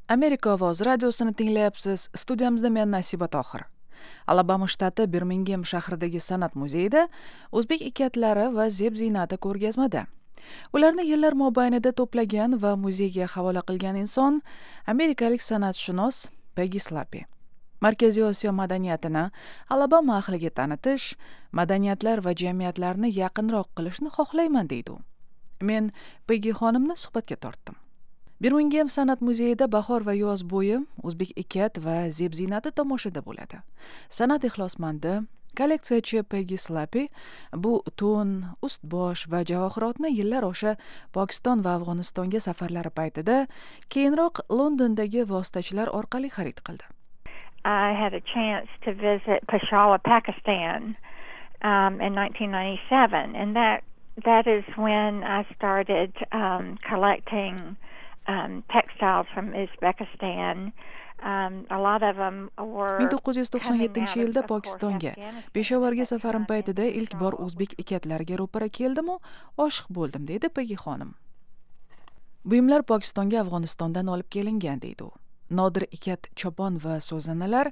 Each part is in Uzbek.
Amerika ovozi radiosini tinglayapsiz. Studiyamizda men Nasiba Tohir. Alabama shtati Birmingem shahridagi san'at muzeyida o'zbek ikatlari va zeb-ziynati ko'rgazmada. Ularni yillar mobaynida to'plagan va muzeyga havola qilgan inson amerikalik san'atshunos Peggy Slappy. Markaziy Osiyo madaniyatini Alabama ahliga tanitish, madaniyatlar va jamiyatlarni yaqinroq qilishni xohlayman deydi u. Men Peggy xonimni suhbatga tortdim. Birmingem san'at muzeyida bahor va yoz bo'yi o'zbek ikat va zeb-ziynati tomoshada bo'ladi. San'at ixlosmandi, kolleksiyachi Peggy Slappy bu to'n, ust-bosh va javohirotni yillar o'sha Pokiston va Afg'onistonga safarlari paytida keyinroq Londondagi vositachilar orqali xarid qildi. I had a chance to visit Peshawar, Pakistan, in 1997, and that is when I started collecting textiles from Uzbekistan. A lot of them were 1997-yilda Pokistonga, Peshovarga safarim paytida ilk bor o'zbek ikatlariga ro'para keldim-u, oshiq bo'ldim, deydi Peggy xonim. Buyumlar Pokistonga Afg'onistondan olib kelingan, deydi u. Nodir ikat, chopon va so'zanalar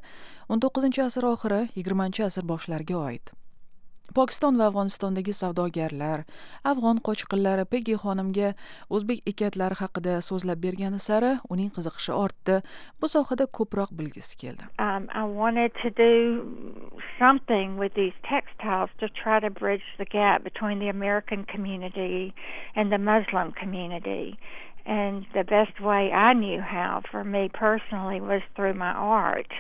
19-asr oxiri, 20-asr boshlariga oid. Pokiston va Afg'onistondagi savdogarlar, afg'on qochqinlari Peggy xonimga o'zbek ikatlari haqida so'zlab bergani sari uning qiziqishi ortdi. Bu sohada ko'proq bilgisi keldi. I wanted to do something with these textiles to try to bridge the gap between the American community and the Muslim community. And the best way I knew how for me personally was through my art.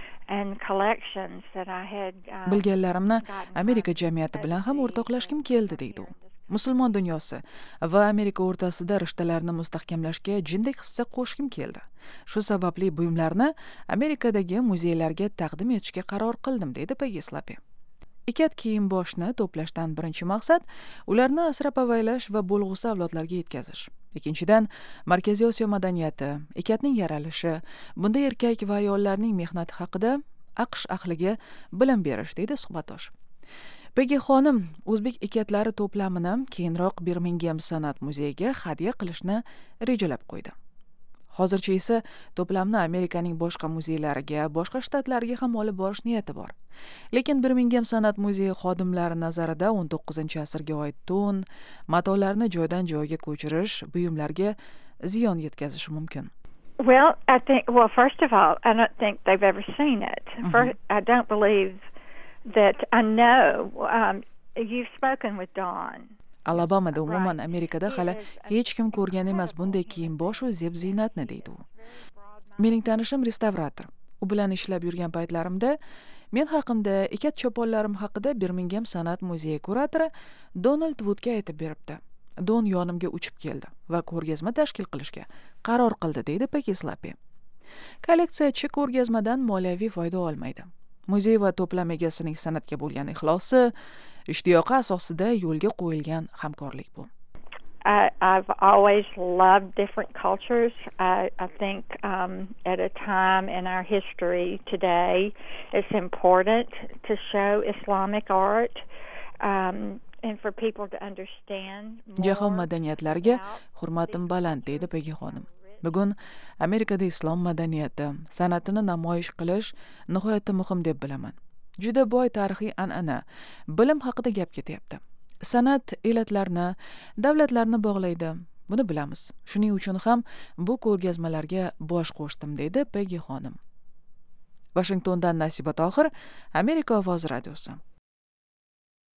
And collections that I had Bilganlarimni Amerika jamiyati bilan ham o'rtoqlashkim keldi, deydi u. Musulmon dunyosi va Amerika o'rtasida rishtalarni mustahkamlashga jindek hissa qo'shkim keldi. Shu sababli buyumlarni Amerikadagi muzeylarga taqdim etishga qaror qildim, deydi Peggy Slappy. Ikat kiyim-boshni to'plashdan birinchi maqsad ularni asrab-avaylash va bo'lg'usi avlodlarga yetkazish. Ikkinchidan, Markaziy Osiyo madaniyati, ikatning yaralishi, bunda erkak va ayollarning mehnati haqida AQSh ahliga bilim berish, deydi suhbatdosh. Peggy xonim o'zbek ikatlari to'plamini keyinroq Birmingem san'at muzeyiga hadya qilishni rejalab qo'ydi. Hozircha esa to'plamni Amerikaning boshqa muzeylariga, boshqa shtatlariga ham olib borish niyati bor. Lekin Birmingem san'at muzeyi xodimlari nazarida 19-asrga oid to'n, matolarni joydan joyga ko'chirish buyumlarga ziyon yetkazishi mumkin. Well, first of all, I don't think they've ever seen it. First, I don't believe that I know. You've spoken with Dawn. Alabamada umuman Amerikada hali hech kim ko'rgan emas bunday kiyim-bosh va zeb-ziynatni, deydi u. Mening tanishim restavrator. U bilan ishlab yurgan paytlarimda men haqimda, ikat choponlarim haqida Birmingem san'at muzeyi kuratori Donald Woodga aytib beribdi. Don yonimga uchib keldi va ko'rgazma tashkil qilishga qaror qildi, deydi Peggy Slappy. Kolleksiyachi ko'rgazmadan moliyaviy foyda olmaydi. Muzey va to'plam egasining san'atga bo'lgan ixlosi, ishtiyoqi asosida yo'lga qo'yilgan hamkorlik bu. I've always loved different cultures. I think at a time in our history today, it's important to show Islamic art and for people to understand more. Jahon madaniyatlariga hurmatim baland, deydi Peggy xonim. Bugun Amerikada islom madaniyati, san'atini namoyish qilish nihoyatda muhim deb bilaman. Juda boy tarixiy an'ana, bilim haqida gap ketyapti. San'at elatlarni, davlatlarni bog'laydi. Buni bilamiz. Shuning uchun ham bu ko'rgazmalarga bosh qo'shdim, deydi Peggy xonim. Washingtondan Nasiba Tohir, Amerika ovozi radiosi.